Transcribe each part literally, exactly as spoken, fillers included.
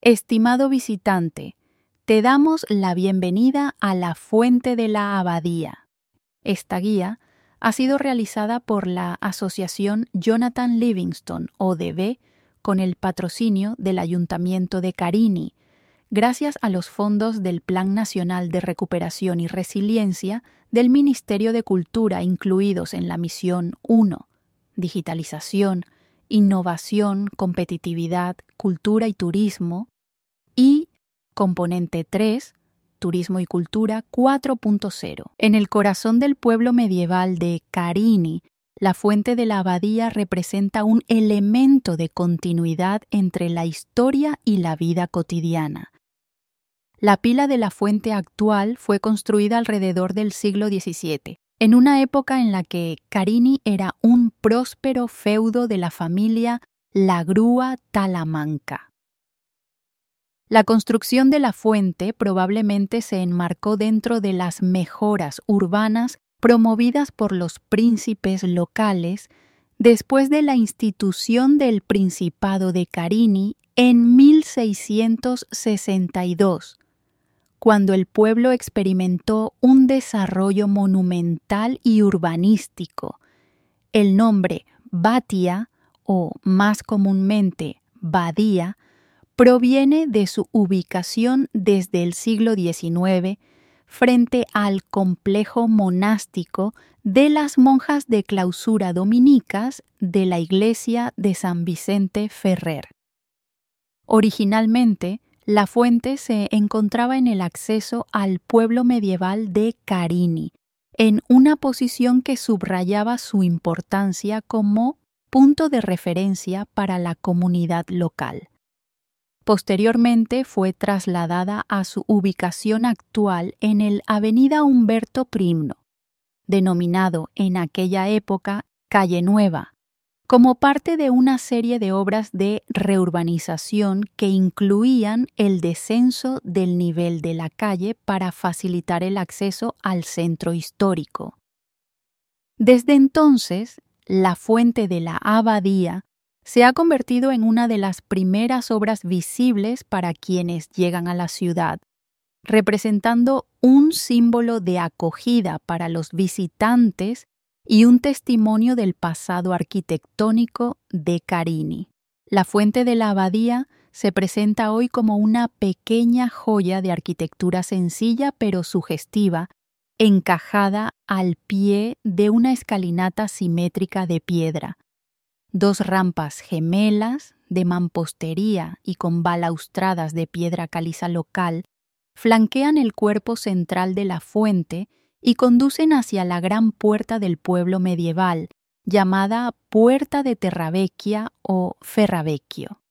Estimado visitante, te damos la bienvenida a la Fuente de la Abadía. Esta guía ha sido realizada por la Asociación Jonathan Livingston, O D B, con el patrocinio del Ayuntamiento de Carini, gracias a los fondos del Plan Nacional de Recuperación y Resiliencia del Ministerio de Cultura incluidos en la Misión uno, Digitalización, Innovación, Competitividad, Cultura y Turismo, y Componente tres, Turismo y Cultura cuatro punto cero. En el corazón del pueblo medieval de Carini, la Fuente de la Abadía representa un elemento de continuidad entre la historia y la vida cotidiana. La pila de la fuente actual fue construida alrededor del siglo diecisiete, en una época en la que Carini era un próspero feudo de la familia Lagrua Talamanca. La construcción de la fuente probablemente se enmarcó dentro de las mejoras urbanas promovidas por los príncipes locales después de la institución del Principado de Carini en mil seiscientos sesenta y dos, cuando el pueblo experimentó un desarrollo monumental y urbanístico. El nombre Batia, o más comúnmente Badía, proviene de su ubicación desde el siglo diecinueve frente al complejo monástico de las monjas de clausura dominicas de la iglesia de San Vicente Ferrer. Originalmente, la fuente se encontraba en el acceso al pueblo medieval de Carini, en una posición que subrayaba su importancia como punto de referencia para la comunidad local. Posteriormente fue trasladada a su ubicación actual en el Avenida Humberto Primno, denominado en aquella época Calle Nueva, como parte de una serie de obras de reurbanización que incluían el descenso del nivel de la calle para facilitar el acceso al centro histórico. Desde entonces, la Fuente de la Abadía se ha convertido en una de las primeras obras visibles para quienes llegan a la ciudad, representando un símbolo de acogida para los visitantes y un testimonio del pasado arquitectónico de Carini. La Fuente de la Abadía se presenta hoy como una pequeña joya de arquitectura sencilla pero sugestiva, encajada al pie de una escalinata simétrica de piedra. Dos rampas gemelas de mampostería y con balaustradas de piedra caliza local flanquean el cuerpo central de la fuente y conducen hacia la gran puerta del pueblo medieval, llamada Puerta de Terravecchia o Ferravecchio.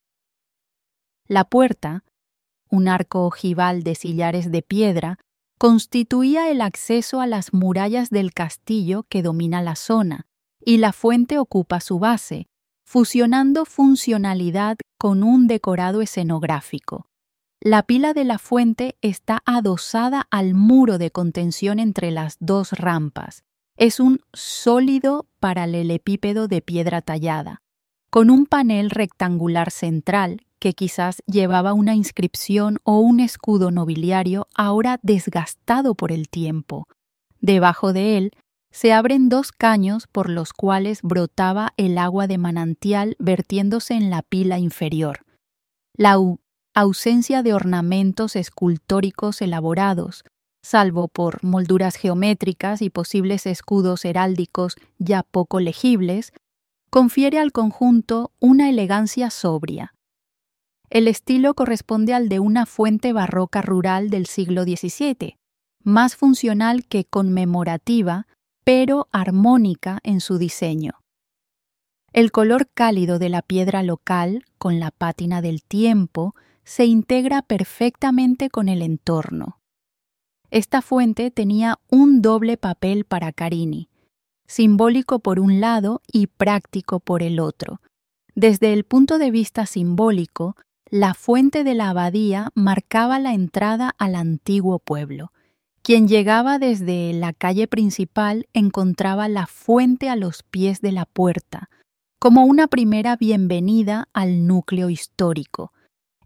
La puerta, un arco ojival de sillares de piedra, constituía el acceso a las murallas del castillo que domina la zona, y la fuente ocupa su base, fusionando funcionalidad con un decorado escenográfico. La pila de la fuente está adosada al muro de contención entre las dos rampas. Es un sólido paralelepípedo de piedra tallada, con un panel rectangular central que quizás llevaba una inscripción o un escudo nobiliario ahora desgastado por el tiempo. Debajo de él se abren dos caños por los cuales brotaba el agua de manantial vertiéndose en la pila inferior. La ausencia de ornamentos escultóricos elaborados, salvo por molduras geométricas y posibles escudos heráldicos ya poco legibles, confiere al conjunto una elegancia sobria. El estilo corresponde al de una fuente barroca rural del siglo diecisiete, más funcional que conmemorativa, pero armónica en su diseño. El color cálido de la piedra local, con la pátina del tiempo, se integra perfectamente con el entorno. Esta fuente tenía un doble papel para Carini, simbólico por un lado y práctico por el otro. Desde el punto de vista simbólico, la Fuente de la Abadía marcaba la entrada al antiguo pueblo. Quien llegaba desde la calle principal encontraba la fuente a los pies de la puerta, como una primera bienvenida al núcleo histórico.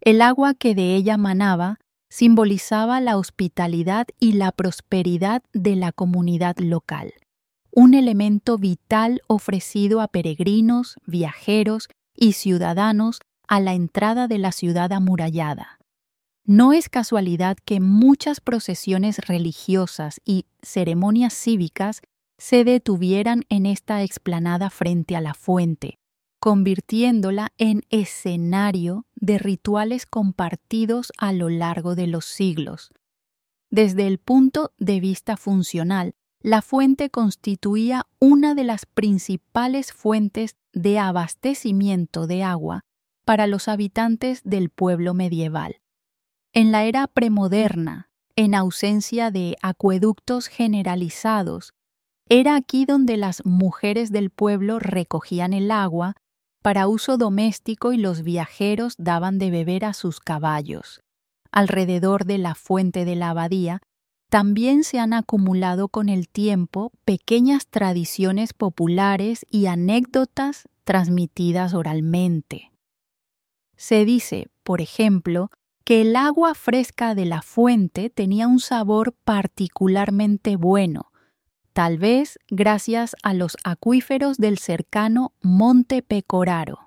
El agua que de ella manaba simbolizaba la hospitalidad y la prosperidad de la comunidad local, un elemento vital ofrecido a peregrinos, viajeros y ciudadanos a la entrada de la ciudad amurallada. No es casualidad que muchas procesiones religiosas y ceremonias cívicas se detuvieran en esta explanada frente a la fuente, convirtiéndola en escenario de rituales compartidos a lo largo de los siglos. Desde el punto de vista funcional, la fuente constituía una de las principales fuentes de abastecimiento de agua para los habitantes del pueblo medieval. En la era premoderna, en ausencia de acueductos generalizados, era aquí donde las mujeres del pueblo recogían el agua para uso doméstico y los viajeros daban de beber a sus caballos. Alrededor de la fuente de la abadía también se han acumulado con el tiempo pequeñas tradiciones populares y anécdotas transmitidas oralmente. Se dice, por ejemplo, que el agua fresca de la fuente tenía un sabor particularmente bueno, tal vez gracias a los acuíferos del cercano Monte Pecoraro.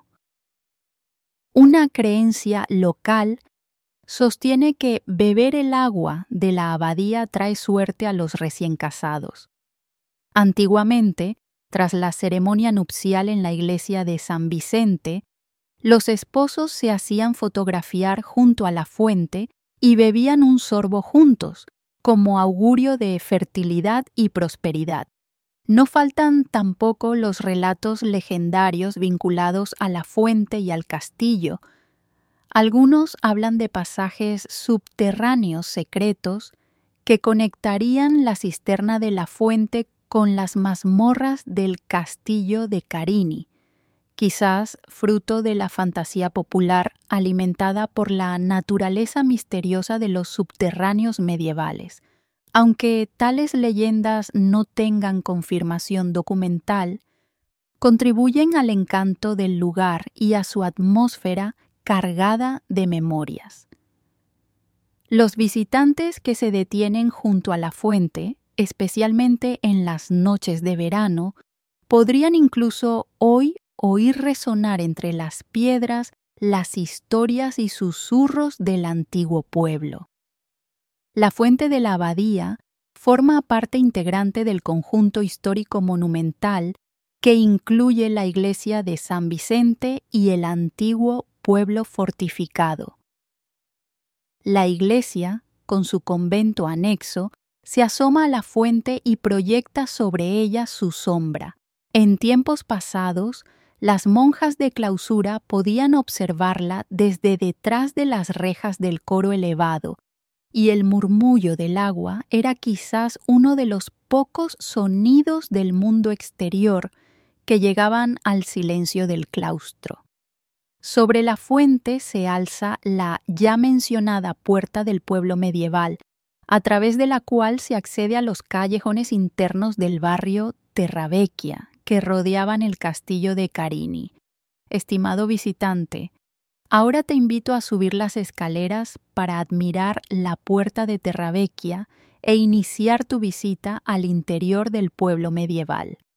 Una creencia local sostiene que beber el agua de la abadía trae suerte a los recién casados. Antiguamente, tras la ceremonia nupcial en la iglesia de San Vicente, los esposos se hacían fotografiar junto a la fuente y bebían un sorbo juntos, como augurio de fertilidad y prosperidad. No faltan tampoco los relatos legendarios vinculados a la fuente y al castillo. Algunos hablan de pasajes subterráneos secretos que conectarían la cisterna de la fuente con las mazmorras del castillo de Carini, quizás fruto de la fantasía popular alimentada por la naturaleza misteriosa de los subterráneos medievales. Aunque tales leyendas no tengan confirmación documental, contribuyen al encanto del lugar y a su atmósfera cargada de memorias. Los visitantes que se detienen junto a la fuente, especialmente en las noches de verano, podrían incluso hoy oír resonar entre las piedras las historias y susurros del antiguo pueblo. La fuente de la abadía forma parte integrante del conjunto histórico monumental que incluye la iglesia de San Vicente y el antiguo pueblo fortificado. La iglesia, con su convento anexo, se asoma a la fuente y proyecta sobre ella su sombra. En tiempos pasados, las monjas de clausura podían observarla desde detrás de las rejas del coro elevado, y el murmullo del agua era quizás uno de los pocos sonidos del mundo exterior que llegaban al silencio del claustro. Sobre la fuente se alza la ya mencionada puerta del pueblo medieval, a través de la cual se accede a los callejones internos del barrio Terravecchia, que rodeaban el castillo de Carini. Estimado visitante, ahora te invito a subir las escaleras para admirar la puerta de Terravecchia e iniciar tu visita al interior del pueblo medieval.